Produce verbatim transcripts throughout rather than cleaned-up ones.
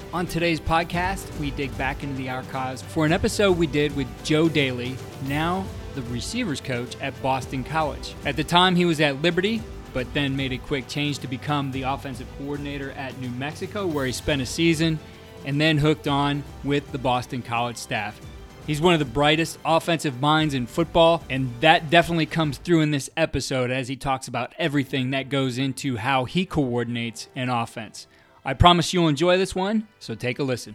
On today's podcast, we dig back into the archives for an episode we did with Joe Daly, now the receivers coach at Boston College. At the time, he was at Liberty, but then made a quick change to become the offensive coordinator at New Mexico, where he spent a season, and then hooked on with the Boston College staff. He's one of the brightest offensive minds in football, and that definitely comes through in this episode as he talks about everything that goes into how he coordinates an offense. I promise you'll enjoy this one, so take a listen.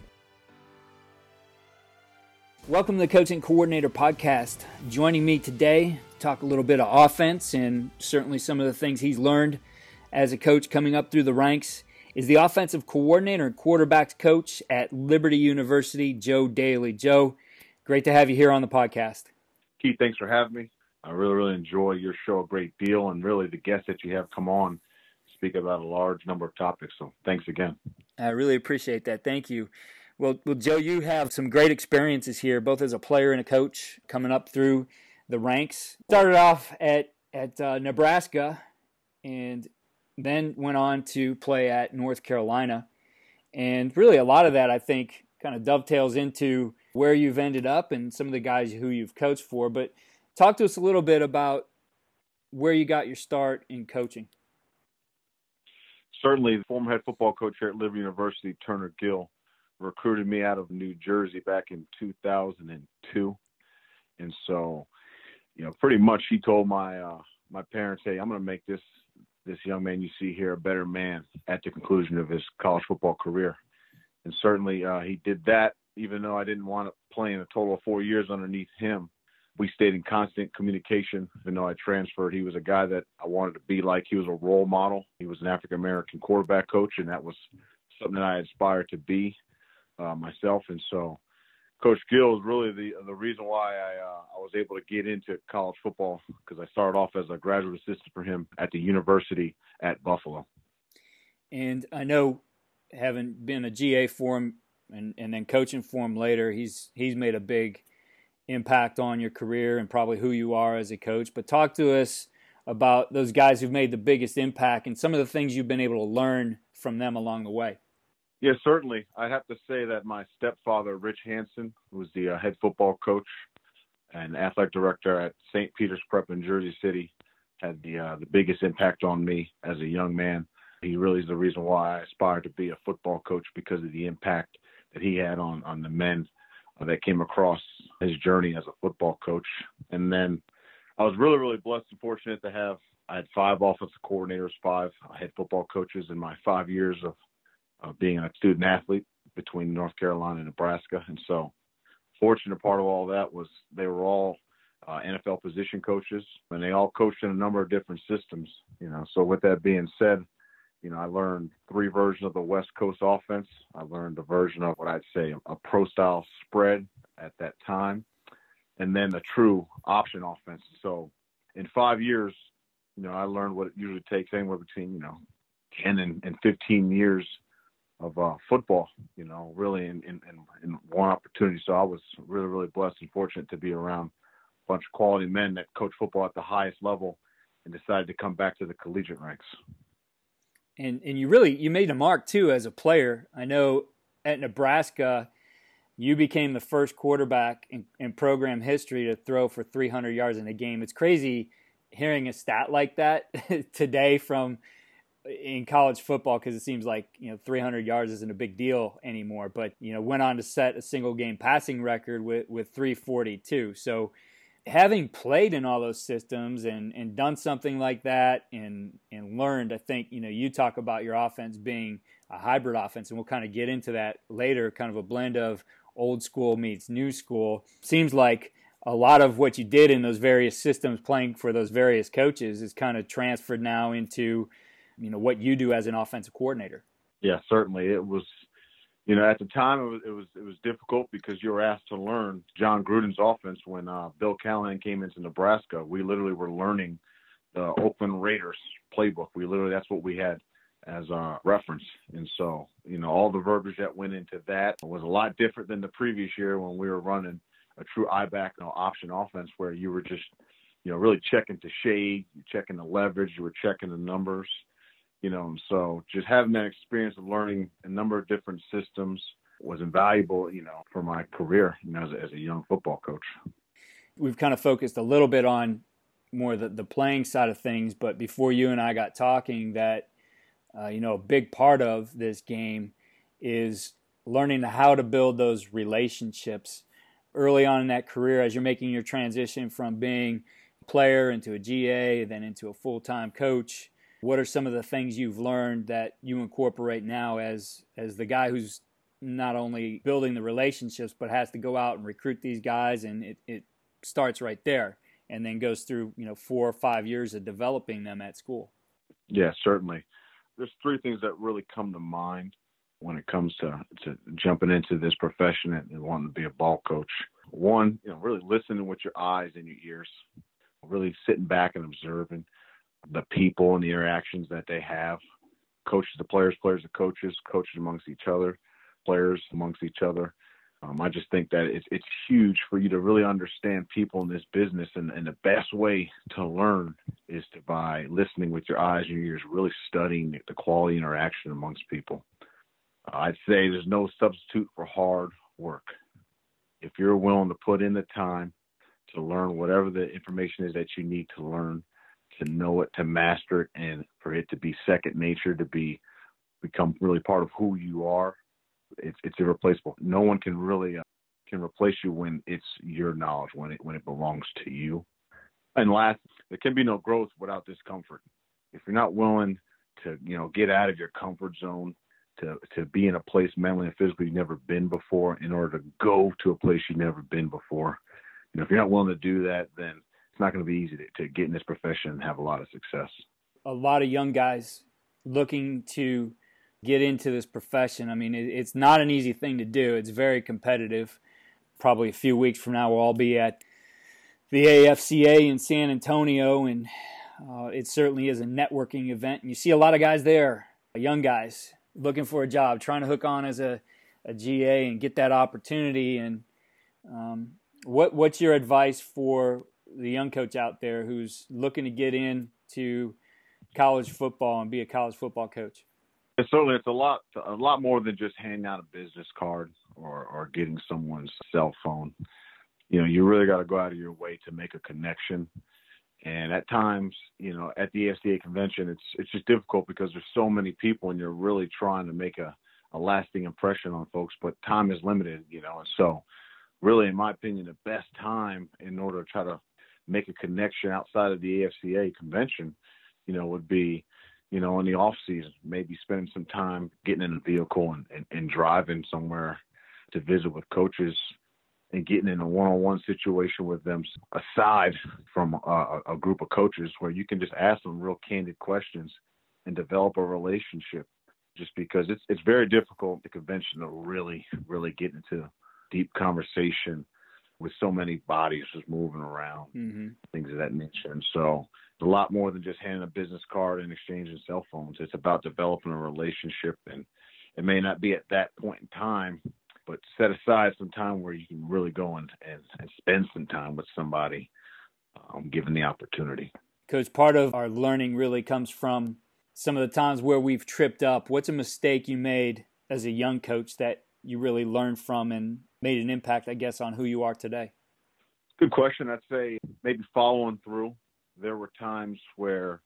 Welcome to the Coaching Coordinator Podcast. Joining me today to talk a little bit of offense and certainly some of the things he's learned as a coach coming up through the ranks is the offensive coordinator and quarterbacks coach at Liberty University, Joe Daly. Joe, great to have you here on the podcast. Keith, thanks for having me. I really, really enjoy your show a great deal, and really the guests that you have come on speak about a large number of topics. So thanks again. I really appreciate that. Thank you. Well, well, Joe, you have some great experiences here, both as a player and a coach, coming up through the ranks. Started off at at uh, Nebraska, and then went on to play at North Carolina. And really, a lot of that, I think, kind of dovetails into where you've ended up and some of the guys who you've coached for. But talk to us a little bit about where you got your start in coaching. Certainly, the former head football coach here at Liberty University, Turner Gill, recruited me out of New Jersey back in two thousand two. And so, you know, pretty much he told my uh, my parents, hey, I'm going to make this this young man you see here a better man at the conclusion of his college football career. And certainly uh, he did that, even though I didn't want to play in a total of four years underneath him. We stayed in constant communication. Even though I transferred, he was a guy that I wanted to be like. He was a role model. He was an African-American quarterback coach, and that was something that I aspired to be uh, myself. And so Coach Gill is really the the reason why I, uh, I was able to get into college football, because I started off as a graduate assistant for him at the university at Buffalo. And I know, having been a G A for him and, and then coaching for him later, he's he's made a big impact on your career and probably who you are as a coach. But talk to us about those guys who've made the biggest impact and some of the things you've been able to learn from them along the way. Yeah, certainly. I'd have to say that my stepfather, Rich Hansen, who was the uh, head football coach and athletic director at Saint Peter's Prep in Jersey City, had the uh, the biggest impact on me as a young man. He really is the reason why I aspired to be a football coach, because of the impact that he had on, on the men uh, that came across his journey as a football coach. And then I was really, really blessed and fortunate to have, I had five offensive coordinators, five head football coaches in my five years of uh, being a student athlete between North Carolina and Nebraska. And so fortunate part of all that was they were all uh, N F L position coaches, and they all coached in a number of different systems, you know. So with that being said, you know, I learned three versions of the West Coast offense. I learned a version of what I'd say a pro-style spread at that time, and then a true option offense. So in five years, you know, I learned what it usually takes anywhere between, you know, ten and, and fifteen years of uh, football, you know, really in, in, in one opportunity. So I was really, really blessed and fortunate to be around a bunch of quality men that coach football at the highest level and decided to come back to the collegiate ranks. And and you really, you made a mark too as a player. I know at Nebraska, you became the first quarterback in, in program history to throw for three hundred yards in a game. It's crazy hearing a stat like that today from in college football, because it seems like, you know, three hundred yards isn't a big deal anymore. But, you know, went on to set a single game passing record with, with three forty-two. So having played in all those systems and, and done something like that and and learned, I think, you know, you talk about your offense being a hybrid offense, and we'll kind of get into that later, kind of a blend of old school meets new school. Seems like a lot of what you did in those various systems playing for those various coaches is kind of transferred now into, you know, what you do as an offensive coordinator. Yeah, certainly. It was, you know, at the time it was it was it was difficult because you were asked to learn John Gruden's offense when uh, Bill Callahan came into Nebraska. We literally were learning the Oakland Raiders playbook. We literally, that's what we had as a reference. And so, you know, all the verbiage that went into that was a lot different than the previous year when we were running a true I-back, you know, option offense where you were just, you know, really checking to shade, checking the leverage, you were checking the numbers. you know, and so just having that experience of learning a number of different systems was invaluable, you know, for my career, you know, as a, as a young football coach. We've kind of focused a little bit on more the, the playing side of things, but before you and I got talking, that, uh, you know, a big part of this game is learning how to build those relationships early on in that career as you're making your transition from being a player into a G A, then into a full-time coach. What are some of the things you've learned that you incorporate now as as the guy who's not only building the relationships, but has to go out and recruit these guys, and it, it starts right there and then goes through, you know, four or five years of developing them at school? Yeah, certainly. There's three things that really come to mind when it comes to, to jumping into this profession and, and wanting to be a ball coach. One, you know, really listening with your eyes and your ears, really sitting back and observing the people and the interactions that they have. Coaches to players, players to coaches, coaches amongst each other, players amongst each other. Um, I just think that it's, it's huge for you to really understand people in this business. And, and the best way to learn is to by listening with your eyes and your ears, really studying the quality interaction amongst people. Uh, I'd say there's no substitute for hard work. If you're willing to put in the time to learn whatever the information is that you need to learn, to know it, to master it, and for it to be second nature, to be become really part of who you are, it's it's irreplaceable. No one can really uh, can replace you when it's your knowledge, when it when it belongs to you. And last, there can be no growth without discomfort. If you're not willing to, you know, get out of your comfort zone, to to be in a place mentally and physically you've never been before, in order to go to a place you've never been before, you know, if you're not willing to do that, then it's not going to be easy to, to get in this profession and have a lot of success. A lot of young guys looking to get into this profession. I mean, it, it's not an easy thing to do. It's very competitive. Probably a few weeks from now, we'll all be at the A F C A in San Antonio, and uh, it certainly is a networking event. And you see a lot of guys there, young guys, looking for a job, trying to hook on as a, a G A and get that opportunity. And um, what what's your advice for the young coach out there who's looking to get into college football and be a college football coach? It's certainly, it's a lot, a lot more than just handing out a business card or, or getting someone's cell phone. You know, you really got to go out of your way to make a connection. And at times, you know, at the A F C A convention, it's it's just difficult because there's so many people and you're really trying to make a, a lasting impression on folks, but time is limited, you know. And so really, in my opinion, the best time in order to try to make a connection outside of the A F C A convention, you know, would be, you know, in the off season, maybe spending some time getting in a vehicle and, and, and driving somewhere to visit with coaches and getting in a one-on-one situation with them aside from a, a group of coaches where you can just ask them real candid questions and develop a relationship, just because it's, it's very difficult at the convention to really, really get into deep conversation with so many bodies just moving around, mm-hmm. things of that nature. And so it's a lot more than just handing a business card and exchanging cell phones. It's about developing a relationship, and it may not be at that point in time, but set aside some time where you can really go and, and, and spend some time with somebody, um, given the opportunity. Coach, part of our learning really comes from some of the times where we've tripped up. What's a mistake you made as a young coach that you really learned from and made an impact, I guess, on who you are today? Good question. I'd say maybe following through. There were times where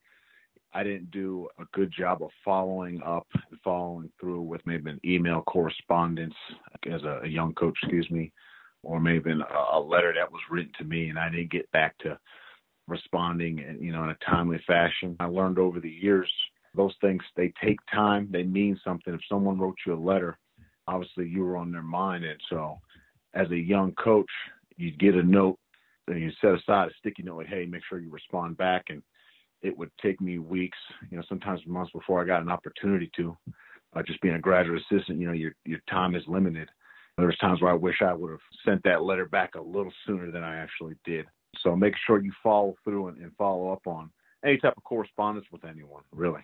I didn't do a good job of following up and following through with maybe an email correspondence as a, a young coach, excuse me, or maybe a, a letter that was written to me and I didn't get back to responding, you know, in a timely fashion. I learned over the years, those things, they take time. They mean something. If someone wrote you a letter, obviously you were on their mind. And so as a young coach, you get a note and you set aside a sticky note like, hey, make sure you respond back. And it would take me weeks, you know, sometimes months before I got an opportunity to. Uh, just being a graduate assistant, you know, your your time is limited. There's times where I wish I would have sent that letter back a little sooner than I actually did. So make sure you follow through and, and follow up on any type of correspondence with anyone, really.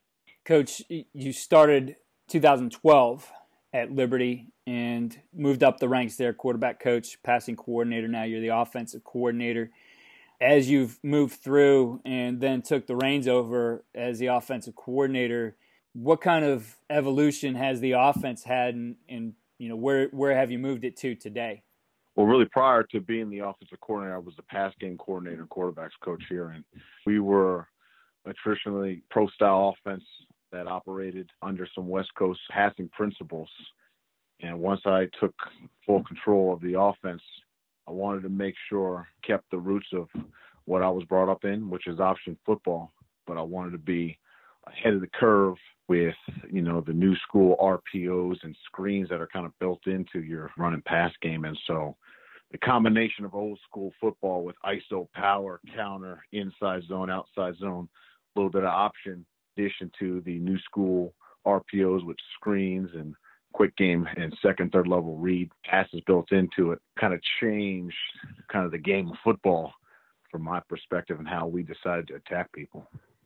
Coach, you started two thousand twelve at Liberty and moved up the ranks there, quarterback coach, passing coordinator. Now you're the offensive coordinator. as you've moved through and then took the reins over as the offensive coordinator, what kind of evolution has the offense had, and, and you know, where where have you moved it to today? Well, really, prior to being the offensive coordinator, I was the pass game coordinator and quarterbacks coach here, and we were a traditionally pro-style offense that operated under some West Coast passing principles. And once I took full control of the offense, I wanted to make sure I kept the roots of what I was brought up in, which is option football, but I wanted to be ahead of the curve with, you know, the new school R P Os and screens that are kind of built into your run and pass game. And so the combination of old school football with I S O, power, counter, inside zone, outside zone, a little bit of option, addition to the new school R P Os with screens and quick game and second, third level read passes built into it, kind of changed kind of the game of football from my perspective and how we decided to attack people.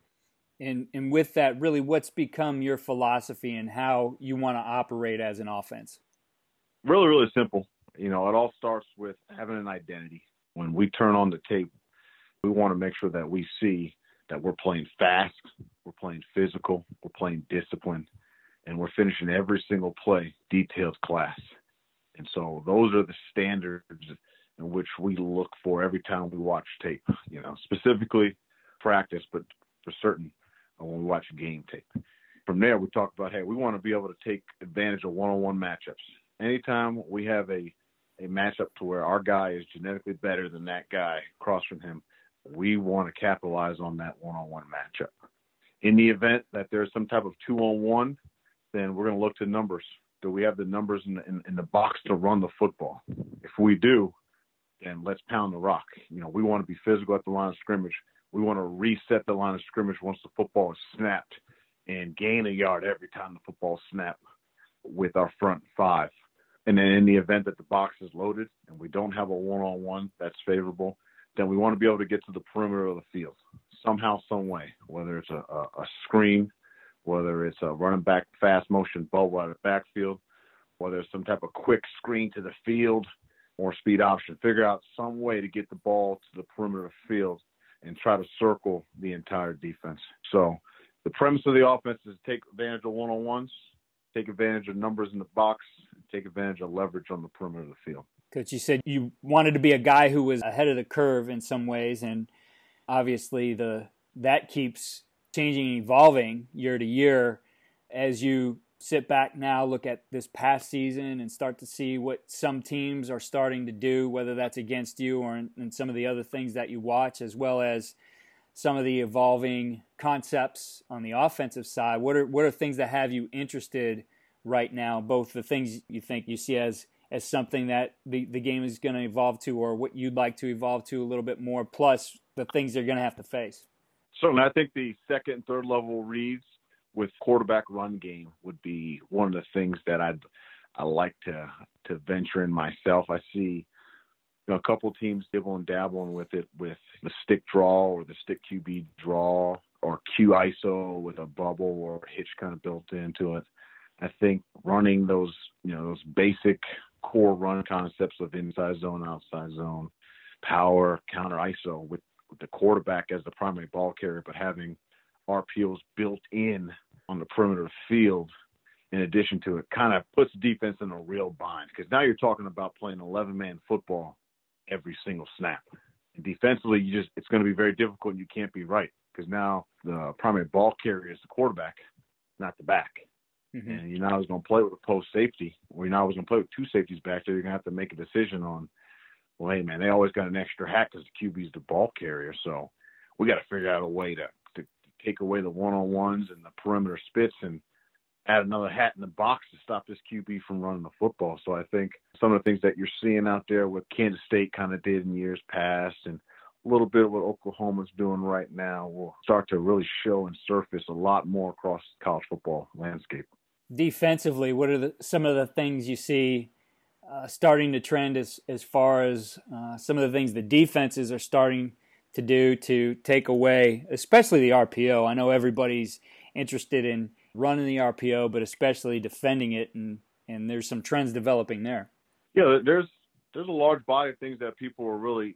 And and with that, really, what's become your philosophy and how you want to operate as an offense? Really, really simple. You know, it all starts with having an identity. When we turn on the tape, we want to make sure that we see that we're playing fast, we're playing physical, we're playing disciplined, and we're finishing every single play detailed class. And so those are the standards in which we look for every time we watch tape, you know, specifically practice, but for certain when we watch game tape. From there, we talk about, hey, we want to be able to take advantage of one-on-one matchups. Anytime we have a, a matchup to where our guy is genetically better than that guy across from him, we want to capitalize on that one-on-one matchup. In the event that there's some type of two-on-one, then we're going to look to numbers. Do we have the numbers in the, in, in the box to run the football? If we do, then let's pound the rock. You know, we want to be physical at the line of scrimmage. We want to reset the line of scrimmage once the football is snapped and gain a yard every time the football is snapped with our front five. And then in the event that the box is loaded and we don't have a one-on-one that's favorable, then we want to be able to get to the perimeter of the field somehow, some way, whether it's a, a, a screen, whether it's a running back fast motion bubble out of the backfield, whether it's some type of quick screen to the field or speed option. Figure out some way to get the ball to the perimeter of the field and try to circle the entire defense. So the premise of the offense is to take advantage of one-on-ones, take advantage of numbers in the box, and take advantage of leverage on the perimeter of the field. Coach, you said you wanted to be a guy who was ahead of the curve in some ways, and obviously the that keeps changing and evolving year to year. As you sit back now, look at this past season and start to see what some teams are starting to do, whether that's against you or in, in some of the other things that you watch, as well as some of the evolving concepts on the offensive side. What are what are things that have you interested right now, both the things you think you see as as something that the, the game is going to evolve to, or what you'd like to evolve to a little bit more, plus the things they're going to have to face? Certainly, I think the second and third level reads with quarterback run game would be one of the things that I'd I like to to venture in myself. I see, you know, a couple of teams dibble and dabbling with it with the stick draw or the stick Q B draw or Q I S O with a bubble or a hitch kind of built into it. I think running those, you know, those basic core run concepts of inside zone, outside zone, power, counter I S O with, with the quarterback as the primary ball carrier, but having R P Os built in on the perimeter of the field, in addition to it, kind of puts defense in a real bind. Because now you're talking about playing eleven-man football every single snap. And defensively, you just it's going to be very difficult, and you can't be right. Because now the primary ball carrier is the quarterback, not the back. Mm-hmm. And you're not always going to play with a post safety, or you're not always going to play with two safeties back there. You're going to have to make a decision on, well, hey, man, they always got an extra hat because the Q B is the ball carrier. So we got to figure out a way to take away the one-on-ones and the perimeter spits and add another hat in the box to stop this Q B from running the football. So I think some of the things that you're seeing out there what Kansas State kind of did in years past and a little bit of what Oklahoma's doing right now will start to really show and surface a lot more across the college football landscape. Defensively, what are the, some of the things you see uh, starting to trend as, as far as uh, some of the things the defenses are starting to do to take away, especially the R P O? I know everybody's interested in running the R P O, but especially defending it, and, and there's some trends developing there. Yeah, there's there's a large body of things that people are really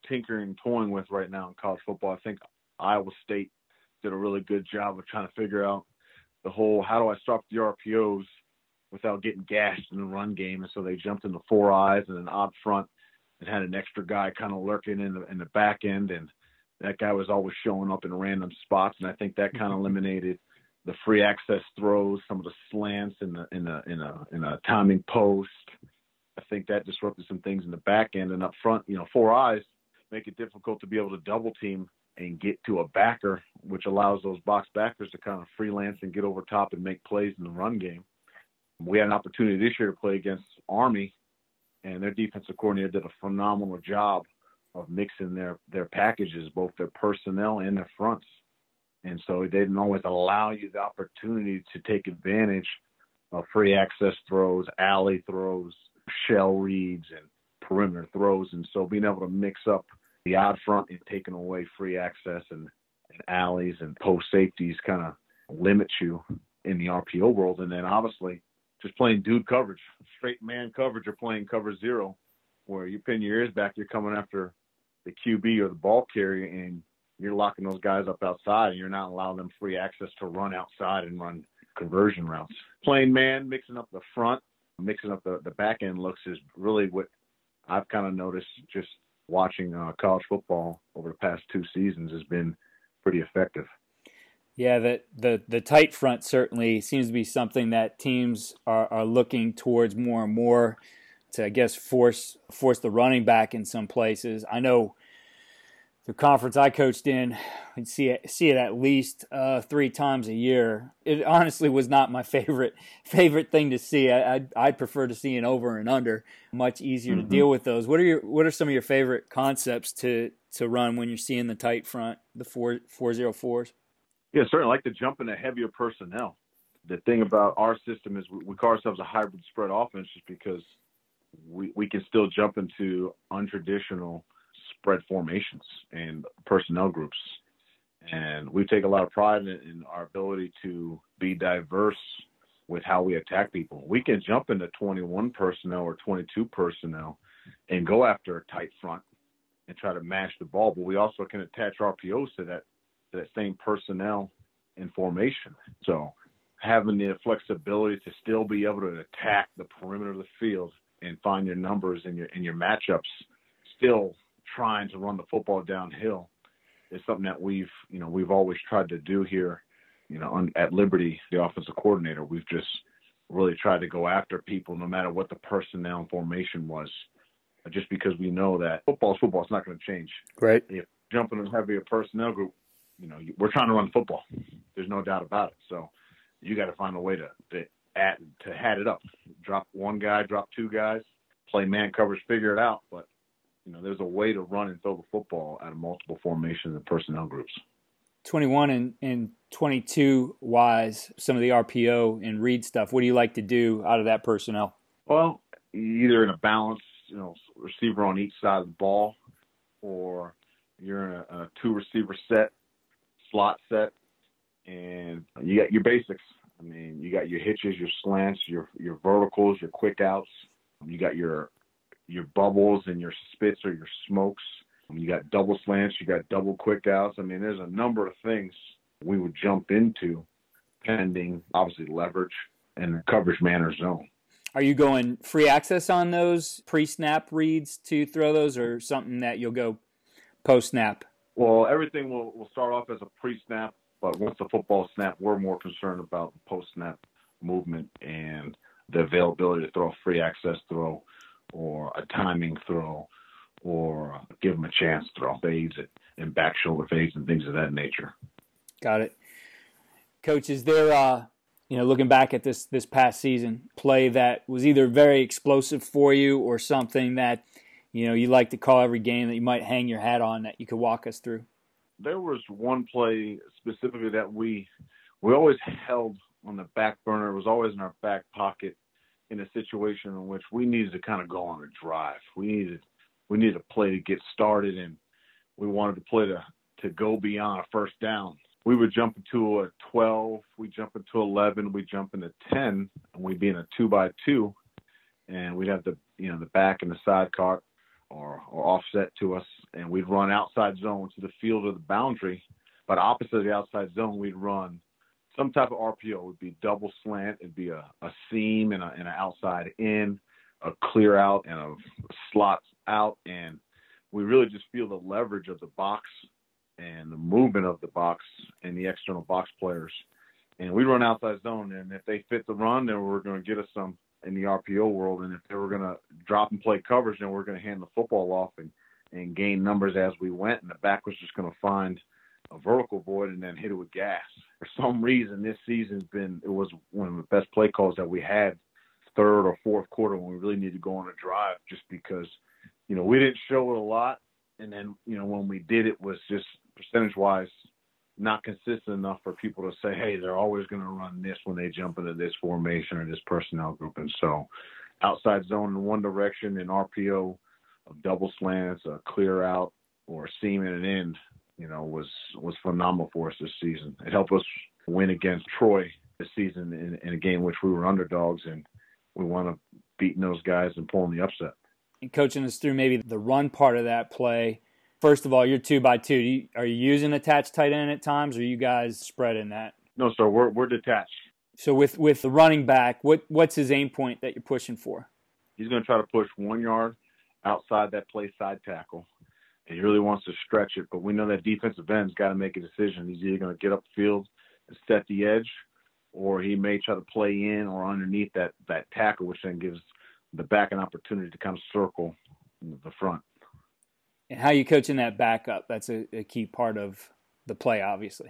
tinkering and toying with right now in college football. I think Iowa State did a really good job of trying to figure out the whole, how do I stop the R P Os without getting gashed in the run game? And so they jumped into four eyes and an odd front and had an extra guy kind of lurking in the in the back end, and that guy was always showing up in random spots. And I think that kind of eliminated the free access throws, some of the slants in the in the in a in a timing post. I think that disrupted some things in the back end, and up front, you know, four eyes make it difficult to be able to double team and get to a backer, which allows those box backers to kind of freelance and get over top and make plays in the run game. We had an opportunity this year to play against Army, and their defensive coordinator did a phenomenal job of mixing their, their packages, both their personnel and their fronts. And so they didn't always allow you the opportunity to take advantage of free access throws, alley throws, shell reads, and perimeter throws. And so being able to mix up the odd front and taking away free access and, and alleys and post safeties kind of limits you in the R P O world. And then obviously just playing dude coverage, straight man coverage, or playing cover zero, where you pin your ears back, you're coming after the Q B or the ball carrier, and you're locking those guys up outside, and you're not allowing them free access to run outside and run conversion routes. Playing man, mixing up the front, mixing up the, the back end looks is really what I've kind of noticed just watching uh, college football over the past two seasons has been pretty effective. Yeah, the, the, the tight front certainly seems to be something that teams are, are looking towards more and more to, I guess, force force the running back in some places. I know the conference I coached in, I'd see it, see it at least uh, three times a year. It honestly was not my favorite favorite thing to see. I, I'd, I'd prefer to see an over and under. Much easier mm-hmm. to deal with those. What are your What are some of your favorite concepts to, to run when you're seeing the tight front, the four four zero fours? Yeah, certainly. I like to jump into heavier personnel. The thing about our system is we, we call ourselves a hybrid spread offense just because we, we can still jump into untraditional spread formations and personnel groups. And we take a lot of pride in, in our ability to be diverse with how we attack people. We can jump into twenty-one personnel or twenty-two personnel and go after a tight front and try to mash the ball, but we also can attach R P Os to that, to that same personnel and formation. So having the flexibility to still be able to attack the perimeter of the field and find your numbers and your, and your matchups, still trying to run the football downhill, is something that we've, you know, we've always tried to do here, you know, on, at Liberty, the offensive coordinator. We've just really tried to go after people no matter what the personnel and formation was, just because we know that football is football. It's not going to change. Right. If jumping in a heavier personnel group, you know, we're trying to run football. There's no doubt about it. So you got to find a way to, to add, to hat it up. Drop one guy, drop two guys, play man coverage, figure it out. But, you know, there's a way to run and throw the football out of multiple formations and personnel groups. twenty-one and, and twenty-two wise, some of the R P O and read stuff, what do you like to do out of that personnel? Well, either in a balance, you know, receiver on each side of the ball, or you're in a, a two receiver set, slot set, and you got your basics. I mean, you got your hitches, your slants, your your verticals, your quick outs. You got your your bubbles and your spits or your smokes. You got double slants, you got double quick outs. I mean, there's a number of things we would jump into pending, obviously, leverage and coverage man or zone. Are you going free access on those pre-snap reads to throw those, or something that you'll go post-snap? Well, everything will, will start off as a pre-snap, but once the football snap, we're more concerned about the post-snap movement and the availability to throw a free access throw or a timing throw or give them a chance to throw fades and back shoulder fades and things of that nature. Got it. Coach, is there, uh, you know, looking back at this this past season, play that was either very explosive for you or something that, you know, you like to call every game that you might hang your hat on that you could walk us through? There was one play specifically that we we always held on the back burner. It was always in our back pocket in a situation in which we needed to kind of go on a drive. We needed we needed a play to get started, and we wanted to play to, to go beyond a first down. We would jump into a twelve, we jump into eleven, we jump into ten, and we'd be in a two by two, and we'd have the you know the back and the sidecar or, or offset to us, and we'd run outside zone to the field of the boundary. But opposite of the outside zone, we'd run some type of R P O. It would be double slant. It'd be a, a seam and, a, and an outside in, a clear out, and a slot out. And we really just feel the leverage of the box and the movement of the box and the external box players. And we run outside zone, and if they fit the run, then we're going to get us some in the R P O world. And if they were going to drop and play coverage, then we're going to hand the football off and, and gain numbers as we went. And the back was just going to find a vertical void and then hit it with gas. For some reason, this season's been, it was one of the best play calls that we had third or fourth quarter when we really needed to go on a drive, just because, you know, we didn't show it a lot. And then, you know, when we did, it was just percentage-wise not consistent enough for people to say, hey, they're always going to run this when they jump into this formation or this personnel group. And so outside zone in one direction and R P O of double slants, a clear out, or a seam in an end, you know, was was phenomenal for us this season. It helped us win against Troy this season in, in a game in which we were underdogs, and we wound up beating those guys and pulling the upset. And coaching us through maybe the run part of that play. First of all, you're two by two. Do you, are you using attached tight end at times, or are you guys spreading that? No, sir. We're we're detached. So with, with the running back, what what's his aim point that you're pushing for? He's going to try to push one yard outside that play side tackle. And he really wants to stretch it, but we know that defensive end's got to make a decision. He's either going to get up the field and set the edge, or he may try to play in or underneath that, that tackle, which then gives the back an opportunity to kind of circle the front. And how you coaching that back up? That's a, a key part of the play, obviously.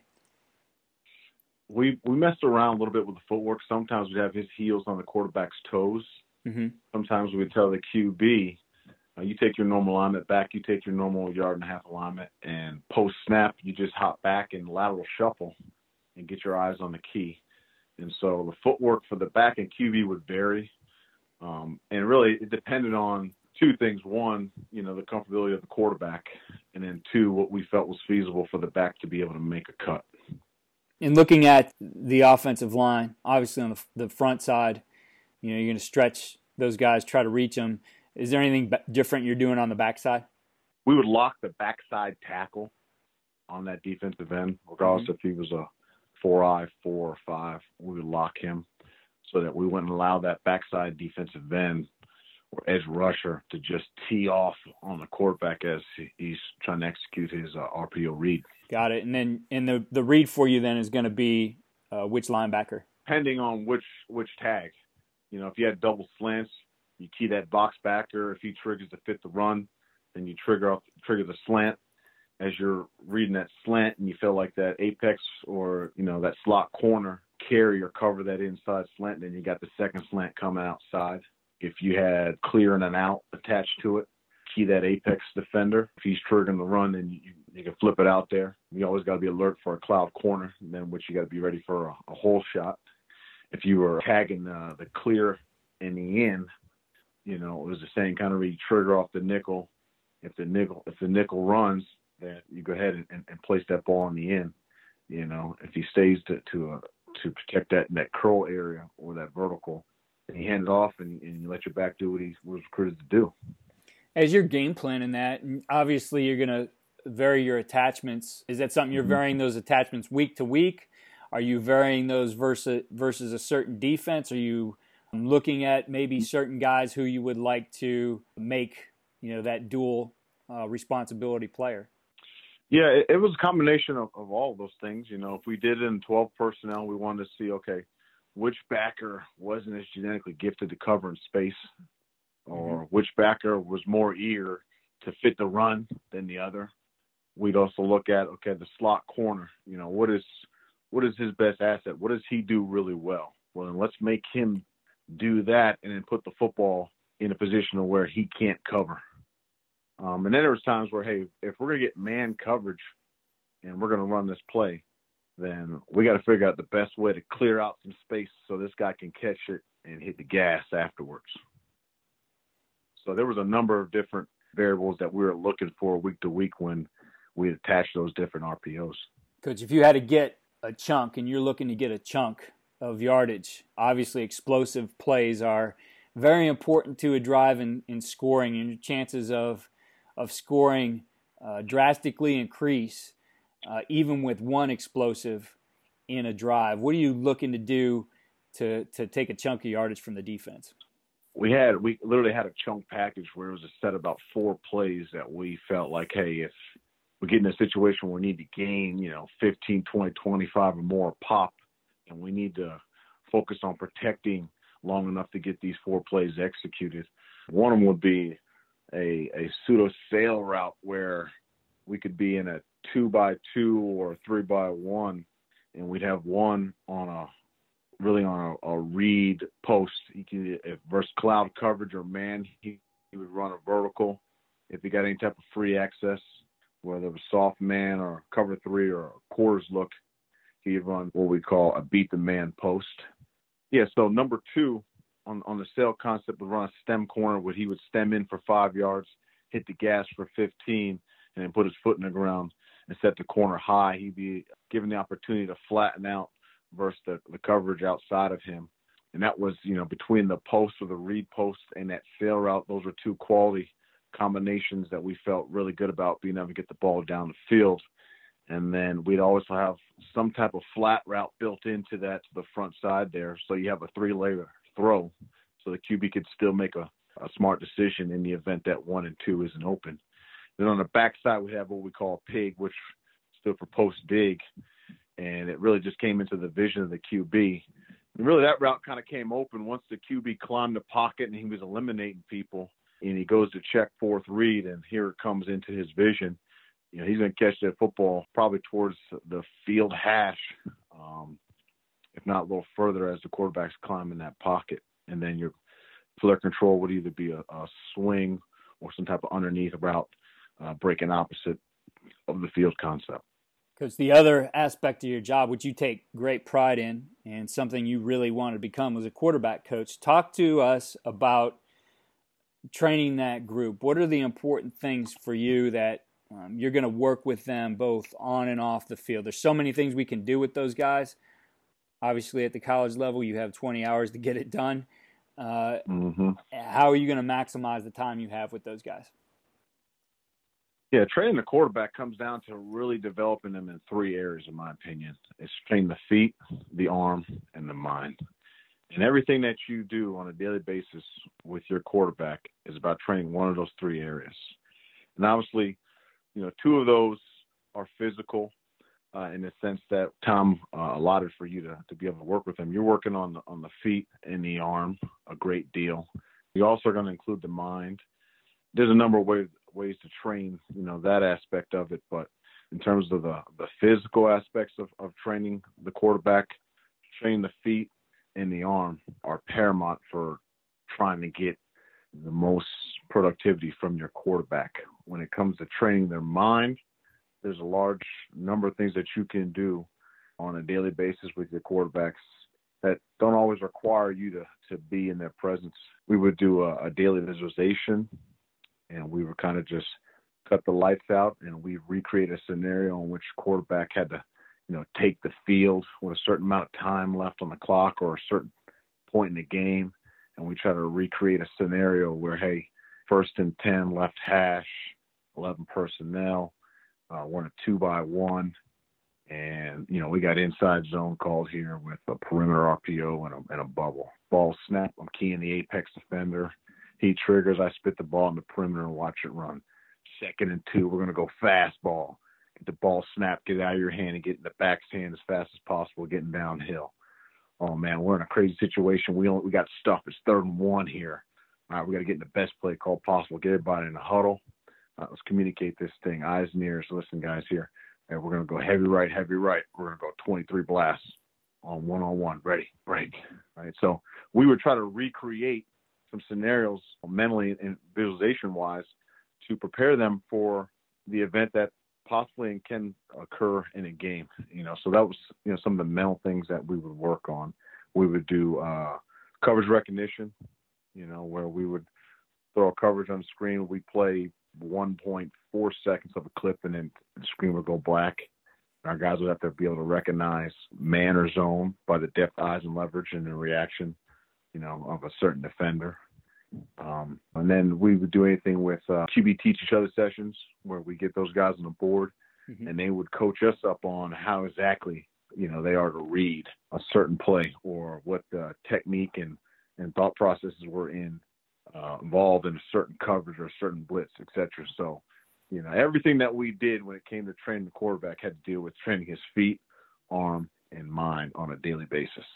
We we messed around a little bit with the footwork. Sometimes we'd have his heels on the quarterback's toes. Mm-hmm. Sometimes we'd tell the Q B, Uh, you take your normal alignment back, you take your normal yard and a half alignment, and post-snap, you just hop back and lateral shuffle and get your eyes on the key. And so the footwork for the back and Q B would vary. Um, and really, it depended on two things. One, you know, the comfortability of the quarterback, and then two, what we felt was feasible for the back to be able to make a cut. And looking at the offensive line, obviously on the, the front side, you know, you're going to stretch those guys, try to reach them. Is there anything different you're doing on the backside? We would lock the backside tackle on that defensive end, regardless mm-hmm. if he was a four-eye, four or five. We would lock him so that we wouldn't allow that backside defensive end or edge rusher to just tee off on the quarterback as he's trying to execute his uh, R P O read. Got it. And then and the, the read for you then is going to be uh, which linebacker? Depending on which which tag. You know, if you had double slants, you key that box backer. If he triggers to fit the run, then you trigger off, trigger the slant. As you're reading that slant and you feel like that apex or, you know, that slot corner carry or cover that inside slant, then you got the second slant coming outside. If you had clear and an out attached to it, key that apex defender. If he's triggering the run, then you, you can flip it out there. You always got to be alert for a cloud corner, and then which you got to be ready for a, a hole shot. If you were tagging uh, the clear in the end, you know, it was the same kind of read, trigger off the nickel. If the nickel, if the nickel runs, then you go ahead and, and, and place that ball in the end. You know, if he stays to to uh, to protect that that curl area or that vertical, and you hand it off and, and you let your back do what he was recruited to do. As you're game planning that, obviously you're going to vary your attachments. Is that something you're mm-hmm. varying those attachments week to week? Are you varying those versus versus a certain defense? Are you looking at maybe certain guys who you would like to make, you know, that dual uh, responsibility player? Yeah, it, it was a combination of, of all of those things. You know, if we did it in twelve personnel, we wanted to see, okay, which backer wasn't as genetically gifted to cover in space, or mm-hmm. which backer was more eager to fit the run than the other. We'd also look at, okay, the slot corner, you know, what is what is his best asset? What does he do really well? Well, then let's make him do that and then put the football in a position where he can't cover. Um, and then there was times where, hey, if we're going to get man coverage and we're going to run this play, then we got to figure out the best way to clear out some space so this guy can catch it and hit the gas afterwards. So there was a number of different variables that we were looking for week to week when we attached those different R P Os. Coach, if you had to get a chunk and you're looking to get a chunk of yardage, obviously explosive plays are very important to a drive in, in scoring, and your chances of of scoring uh, drastically increase, uh, even with one explosive in a drive? What are you looking to do to to take a chunk of yardage from the defense? We had we literally had a chunk package where it was a set about four plays that we felt like, hey, if we get in a situation where we need to gain, you know, fifteen, twenty, twenty-five or more pop, and we need to focus on protecting long enough to get these four plays executed. One of them would be a, a pseudo sail route where we could be in a two by two or three by one, and we'd have one on a really on a, a read post. He could, if versus cloud coverage or man, he, he would run a vertical. If he got any type of free access, whether it was soft man or cover three or a quarters look, he'd run what we call a beat the man post. Yeah, so number two on, on the sail concept would run a stem corner where he would stem in for five yards, hit the gas for fifteen, and then put his foot in the ground and set the corner high. He'd be given the opportunity to flatten out versus the, the coverage outside of him. And that was, you know, between the post or the read post and that sail route, those were two quality combinations that we felt really good about being able to get the ball down the field. And then we'd always have some type of flat route built into that to the front side there. So you have a three-layer throw so the Q B could still make a, a smart decision in the event that one and two isn't open. Then on the backside, we have what we call a pig, which stood for post dig. And it really just came into the vision of the Q B. And really that route kind of came open once the Q B climbed the pocket and he was eliminating people. And he goes to check fourth read, and here it comes into his vision. You know, he's going to catch that football probably towards the field hash, um, if not a little further as the quarterback's climbing that pocket. And then your flare control would either be a, a swing or some type of underneath route, uh, breaking opposite of the field concept. Because the other aspect of your job, which you take great pride in and something you really wanted to become, was a quarterback coach. Talk to us about training that group. What are the important things for you that um, you're going to work with them both on and off the field? There's so many things we can do with those guys. Obviously, at the college level, you have twenty hours to get it done. Uh, mm-hmm. How are you going to maximize the time you have with those guys? Yeah, training the quarterback comes down to really developing them in three areas, in my opinion. It's training the feet, the arm, and the mind. And everything that you do on a daily basis with your quarterback is about training one of those three areas. And obviously, you know, two of those are physical uh, in the sense that Tom uh, allotted for you to, to be able to work with them. You're working on the, on the feet and the arm a great deal. You also are going to include the mind. There's a number of ways, ways to train, you know, that aspect of it. But in terms of the, the physical aspects of, of training the quarterback, training the feet and the arm are paramount for trying to get the most productivity from your quarterback. When it comes to training their mind, there's a large number of things that you can do on a daily basis with your quarterbacks that don't always require you to, to be in their presence. We would do a, a daily visualization, and we would kind of just cut the lights out, and we recreate a scenario in which quarterback had to, you know, take the field with a certain amount of time left on the clock or a certain point in the game. And we try to recreate a scenario where, hey, first and ten, left hash, eleven personnel, uh, we're in a two by one. And, you know, we got inside zone called here with a perimeter R P O and a, and a bubble. Ball snap, I'm keying the apex defender. He triggers, I spit the ball in the perimeter and watch it run. Second and two, we're going to go fastball. Get the ball snapped, get it out of your hand, and get in the back's hand as fast as possible, getting downhill. Oh, man, we're in a crazy situation. We only, we got stuff. It's third and one here. All right, we got to get in the best play call possible. Get everybody in a huddle. Uh, let's communicate this thing. Eyes and ears. Listen, guys, here. And we're going to go heavy right, heavy right. We're going to go twenty-three blasts on one-on-one. Ready, break. All right, so we would try to recreate some scenarios mentally and visualization-wise to prepare them for the event that possibly can occur in a game. You know, so that was, you know, some of the mental things that we would work on. We would do uh, coverage recognition, you know, where we would throw a coverage on the screen. We play one point four seconds of a clip, and then the screen would go black. Our guys would have to be able to recognize man or zone by the depth, eyes, and leverage and the reaction, you know, of a certain defender. Um, and then we would do anything with uh, Q B teach each other sessions where we get those guys on the board, mm-hmm. and they would coach us up on how exactly, you know, they are to read a certain play or what the technique and, and thought processes were in uh, involved in a certain coverage or a certain blitz, et cetera. So, you know, everything that we did when it came to training the quarterback had to deal with training his feet, arm, and mind on a daily basis.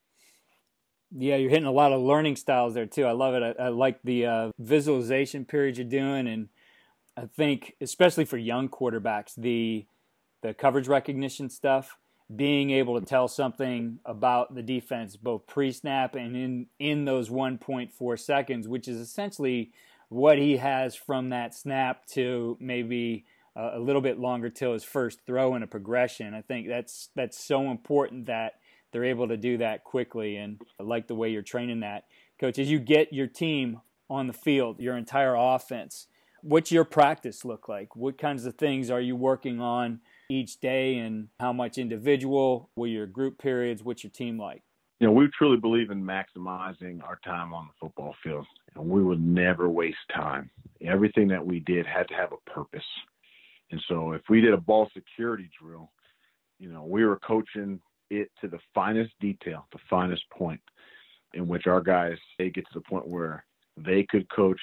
Yeah, you're hitting a lot of learning styles there too. I love it. I, I like the uh, visualization period you're doing, and I think especially for young quarterbacks, the the coverage recognition stuff, being able to tell something about the defense both pre-snap and in in those one point four seconds, which is essentially what he has from that snap to maybe uh, a little bit longer till his first throw in a progression. I think that's that's so important that they're able to do that quickly, and I like the way you're training that. Coach, as you get your team on the field, your entire offense, what's your practice look like? What kinds of things are you working on each day, and how much individual? What are your group periods? What's your team like? You know, we truly believe in maximizing our time on the football field, and we would never waste time. Everything that we did had to have a purpose. And so if we did a ball security drill, you know, we were coaching it to the finest detail, the finest point, in which our guys, they get to the point where they could coach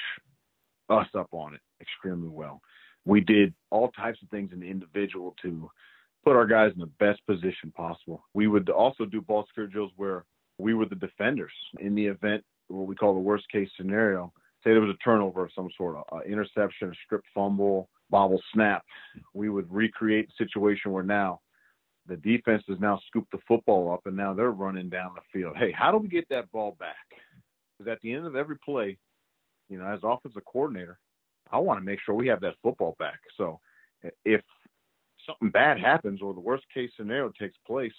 us up on it extremely well. We did all types of things in the individual to put our guys in the best position possible. We would also do ball security drills where we were the defenders. In the event, what we call the worst case scenario, say there was a turnover of some sort, uh, interception, a stripped fumble, bobble snap, we would recreate the situation where now the defense has now scooped the football up, and now they're running down the field. Hey, how do we get that ball back? Because at the end of every play, you know, as offensive coordinator, I want to make sure we have that football back. So if something bad happens or the worst case scenario takes place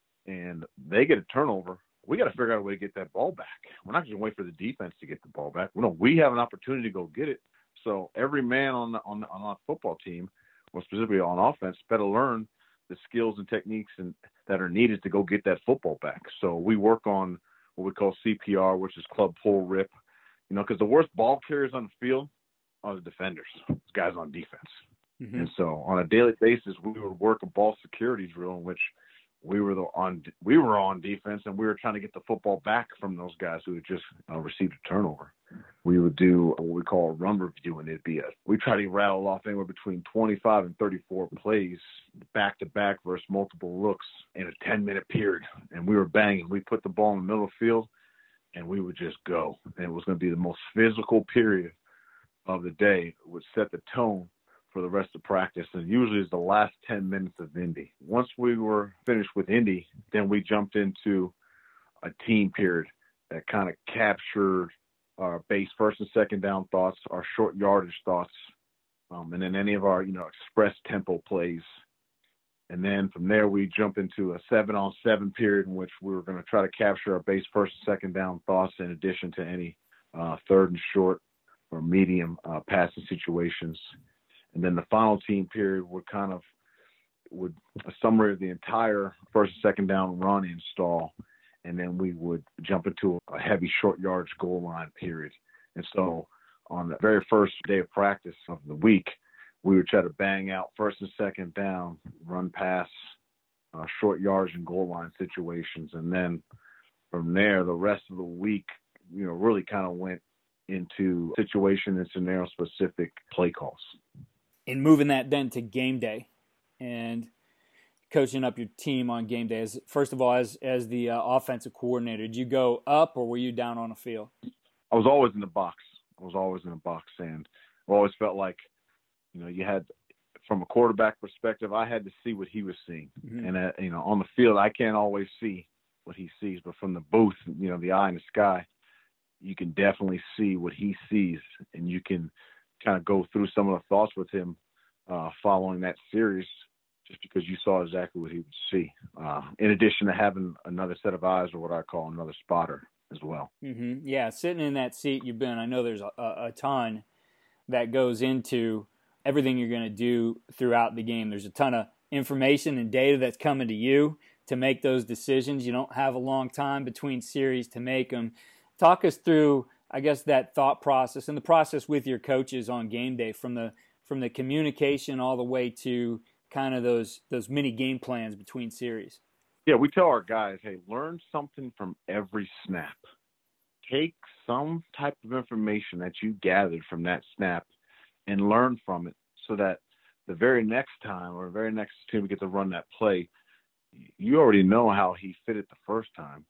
and they get a turnover, we got to figure out a way to get that ball back. We're not just going to wait for the defense to get the ball back. No, we have an opportunity to go get it. So every man on the, on the, on our football team, or specifically on offense, better learn the skills and techniques and that are needed to go get that football back. So we work on what we call C P R, which is club pull rip, you know, because the worst ball carriers on the field are the defenders, guys on defense. Mm-hmm. And so on a daily basis, we would work a ball security drill in which we were the on we were on defense, and we were trying to get the football back from those guys who had just uh, received a turnover. We would do what we call a run review, and it'd be a we try to rattle off anywhere between twenty-five and thirty-four plays back to back versus multiple looks in a ten minute period, and we were banging. We put the ball in the middle of the field, and we would just go. And it was going to be the most physical period of the day. It would set the tone for the rest of practice, and usually it's the last ten minutes of Indy. Once we were finished with Indy, then we jumped into a team period that kind of captured our base first and second down thoughts, our short yardage thoughts, um, and then any of our, you know, express tempo plays. And then from there, we jump into a seven on seven period in which we were going to try to capture our base first and second down thoughts in addition to any uh, third and short or medium uh, passing situations. And then the final team period would kind of would a summary of the entire first and second down run install. And then we would jump into a heavy short yardage goal line period. And so on the very first day of practice of the week, we would try to bang out first and second down, run pass, uh, short yardage and goal line situations. And then from there, the rest of the week, you know, really kind of went into situation and scenario specific play calls. And moving that then to game day and coaching up your team on game day, as first of all, as as the uh, offensive coordinator, did you go up or were you down on the field? I was always in the box. I was always in the box, and I always felt like, you know, you had, from a quarterback perspective, I had to see what he was seeing. Mm-hmm. And, uh, you know, on the field, I can't always see what he sees, but from the booth, you know, the eye in the sky, you can definitely see what he sees, and you can kind of go through some of the thoughts with him uh, following that series, just because you saw exactly what he would see. Uh, in addition to having another set of eyes, or what I call another spotter as well. Mm-hmm. Yeah, sitting in that seat you've been, I know there's a, a ton that goes into everything you're going to do throughout the game. There's a ton of information and data that's coming to you to make those decisions. You don't have a long time between series to make them. Talk us through, I guess, that thought process and the process with your coaches on game day, from the from the communication all the way to kind of those those mini game plans between series? Yeah, we tell our guys, hey, learn something from every snap. Take some type of information that you gathered from that snap and learn from it, so that the very next time or the very next time we get to run that play, you already know how he fit it the first time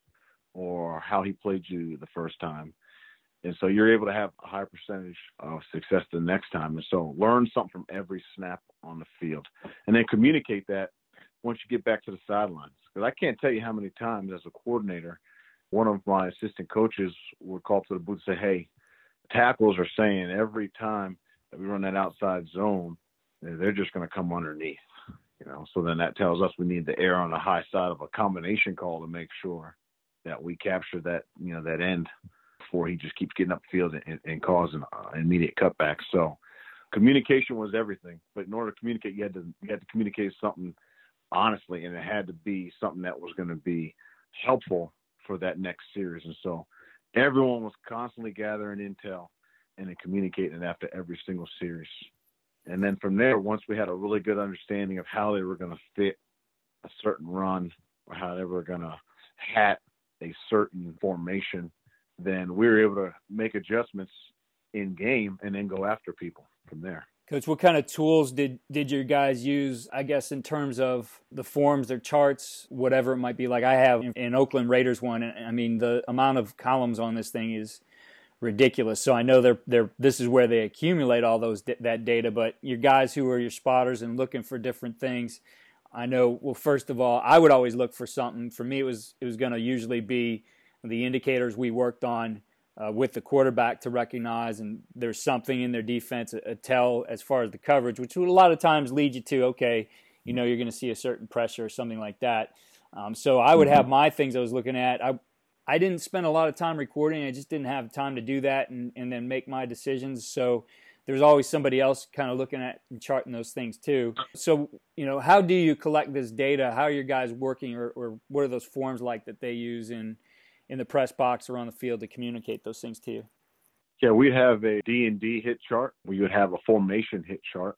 or how he played you the first time. And so you're able to have a higher percentage of success the next time. And so learn something from every snap on the field, and then communicate that once you get back to the sidelines. Because I can't tell you how many times as a coordinator, one of my assistant coaches would call to the booth and say, hey, tackles are saying every time that we run that outside zone, they're just going to come underneath. You know, so then that tells us we need to err on the high side of a combination call to make sure that we capture that, you know, that end before he just keeps getting upfield and, and causing uh, immediate cutbacks. So communication was everything. But in order to communicate, you had to you had to communicate something honestly, and it had to be something that was going to be helpful for that next series. And so everyone was constantly gathering intel and then communicating it after every single series. And then from there, once we had a really good understanding of how they were going to fit a certain run or how they were going to hat a certain formation, then we were able to make adjustments in game and then go after people from there. Coach, what kind of tools did, did your guys use, I guess, in terms of the forms, their charts, whatever it might be? Like I have an Oakland Raiders one, and I mean, the amount of columns on this thing is ridiculous. So I know they're they're this is where they accumulate all those that data. But your guys who are your spotters and looking for different things, I know. Well, first of all, I would always look for something. For me, it was it was going to usually be the indicators we worked on uh, with the quarterback to recognize, and there's something in their defense, a, a tell as far as the coverage, which would a lot of times lead you to, okay, you know, you're going to see a certain pressure or something like that. Um, so I would have my things I was looking at. I I didn't spend a lot of time recording. I just didn't have time to do that and, and then make my decisions. So there's always somebody else kind of looking at and charting those things too. So, you know, how do you collect this data? How are your guys working, or, or what are those forms like that they use in, in the press box or on the field to communicate those things to you? Yeah, we'd have a D and D hit chart. We would have a formation hit chart,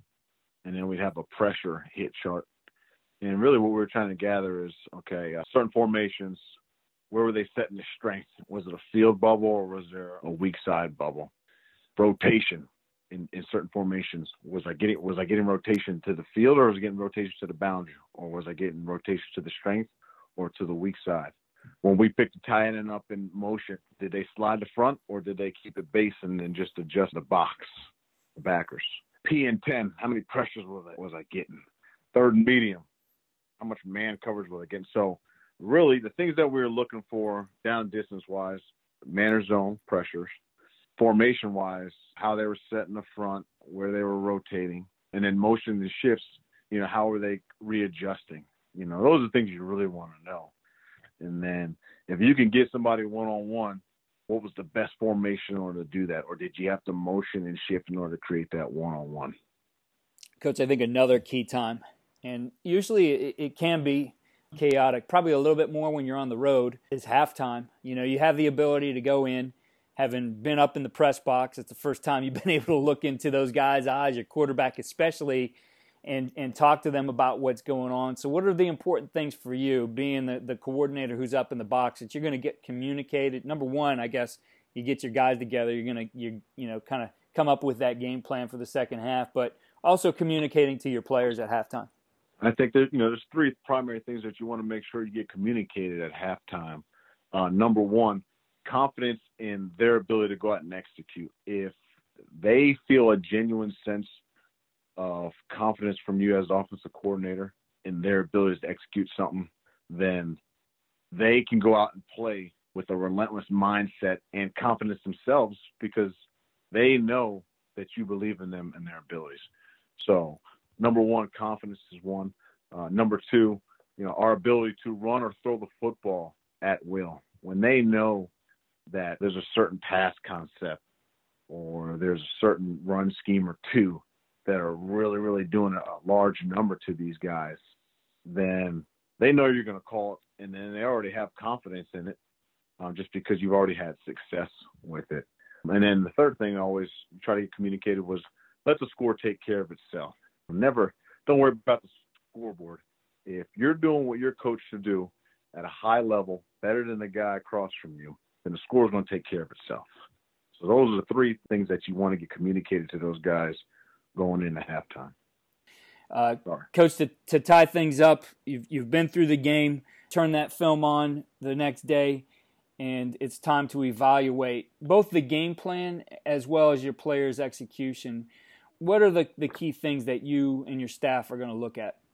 and then we'd have a pressure hit chart. And really what we were trying to gather is, okay, uh, certain formations, where were they setting the strength? Was it a field bubble or was there a weak side bubble? Rotation in, in certain formations. Was I getting was I getting rotation to the field, or was I getting rotation to the boundary? Or was I getting rotation to the strength or to the weak side? When we picked the tight end up in motion, did they slide the front, or did they keep it base and then just adjust the box, the backers? P and ten, how many pressures was I, was I getting? Third and medium, how much man coverage was I getting? So really, the things that we were looking for down distance-wise, man or zone pressures, formation-wise, how they were setting the front, where they were rotating, and then motion and shifts, you know, how were they readjusting? You know, those are things you really want to know. And then if you can get somebody one-on-one, what was the best formation in order to do that? Or did you have to motion and shift in order to create that one-on-one? Coach, I think another key time, and usually it, it can be chaotic, probably a little bit more when you're on the road, is halftime. You know, you have the ability to go in, having been up in the press box. It's the first time you've been able to look into those guys' eyes, your quarterback especially, and and talk to them about what's going on. So what are the important things for you, being the, the coordinator who's up in the box, that you're going to get communicated? Number one, I guess, you get your guys together. You're going to, you you know, kind of come up with that game plan for the second half, but also communicating to your players at halftime. I think that, you know, there's three primary things that you want to make sure you get communicated at halftime. Uh, number one, confidence in their ability to go out and execute. If they feel a genuine sense of confidence from you as offensive coordinator in their ability to execute something, then they can go out and play with a relentless mindset and confidence themselves, because they know that you believe in them and their abilities. So number one, confidence is one. Uh, number two, you know, our ability to run or throw the football at will. When they know that there's a certain pass concept or there's a certain run scheme or two that are really, really doing a large number to these guys, then they know you're going to call it, and then they already have confidence in it. um, just because you've already had success with it. And then the third thing I always try to get communicated was let the score take care of itself. Never, don't worry about the scoreboard. If you're doing what you're coached to do at a high level, better than the guy across from you, then the score is going to take care of itself. So those are the three things that you want to get communicated to those guys going into halftime. Uh, Coach, to, to tie things up, you've, you've been through the game, turn that film on the next day, and it's time to evaluate both the game plan as well as your players' execution. What are the, the key things that you and your staff are going to look at?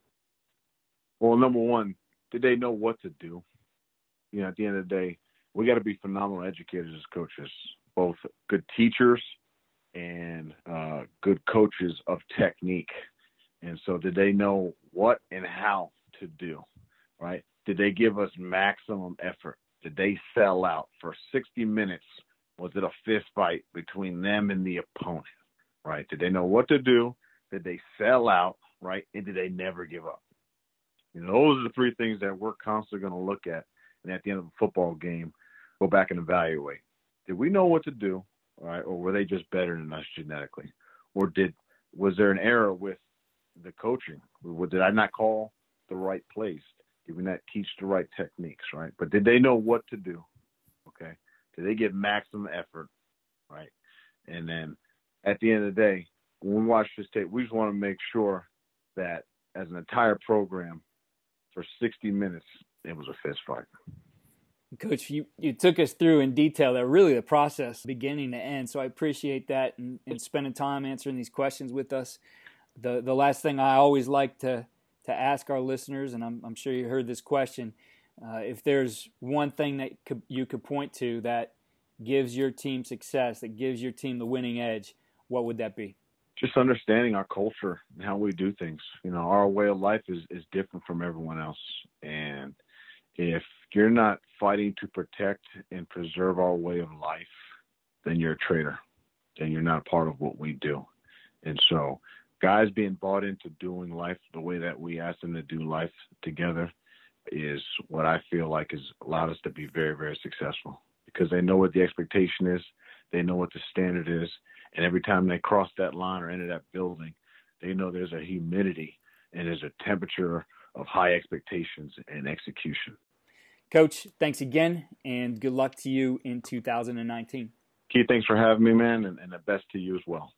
Well, number one, did they know what to do? You know, at the end of the day, we got to be phenomenal educators as coaches, both good teachers and uh, good coaches of technique. And so did they know what and how to do, right? Did they give us maximum effort? Did they sell out for sixty minutes? Was it a fist fight between them and the opponent, right? Did they know what to do? Did they sell out, right? And did they never give up? You know, those are the three things that we're constantly going to look at. And at the end of a football game, go back and evaluate. Did we know what to do, right? Or were they just better than us genetically? Or did was there an error with the coaching? Did I not call the right plays? Did we not teach the right techniques, right? But did they know what to do? Okay. Did they give maximum effort, right? And then at the end of the day, when we watch this tape, we just want to make sure that as an entire program for sixty minutes, it was a fist fight. Coach, you, you took us through in detail that really the process beginning to end. So I appreciate that and, and spending time answering these questions with us. The the last thing I always like to to ask our listeners, and I'm, I'm sure you heard this question, uh, if there's one thing that could, you could point to that gives your team success, that gives your team the winning edge, what would that be? Just understanding our culture and how we do things. You know, our way of life is, is different from everyone else. And if you're not fighting to protect and preserve our way of life, then you're a traitor. Then you're not part of what we do. And so guys being bought into doing life the way that we ask them to do life together is what I feel like has allowed us to be very, very successful, because they know what the expectation is. They know what the standard is. And every time they cross that line or enter that building, they know there's a humidity and there's a temperature of high expectations and execution. Coach, thanks again, and good luck to you in two thousand nineteen. Keith, thanks for having me, man, and, and the best to you as well.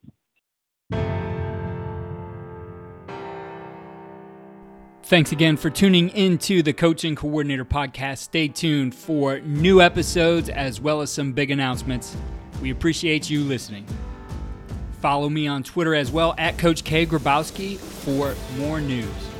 Thanks again for tuning into the Coaching Coordinator Podcast. Stay tuned for new episodes as well as some big announcements. We appreciate you listening. Follow me on Twitter as well, at Coach K. Grabowski, for more news.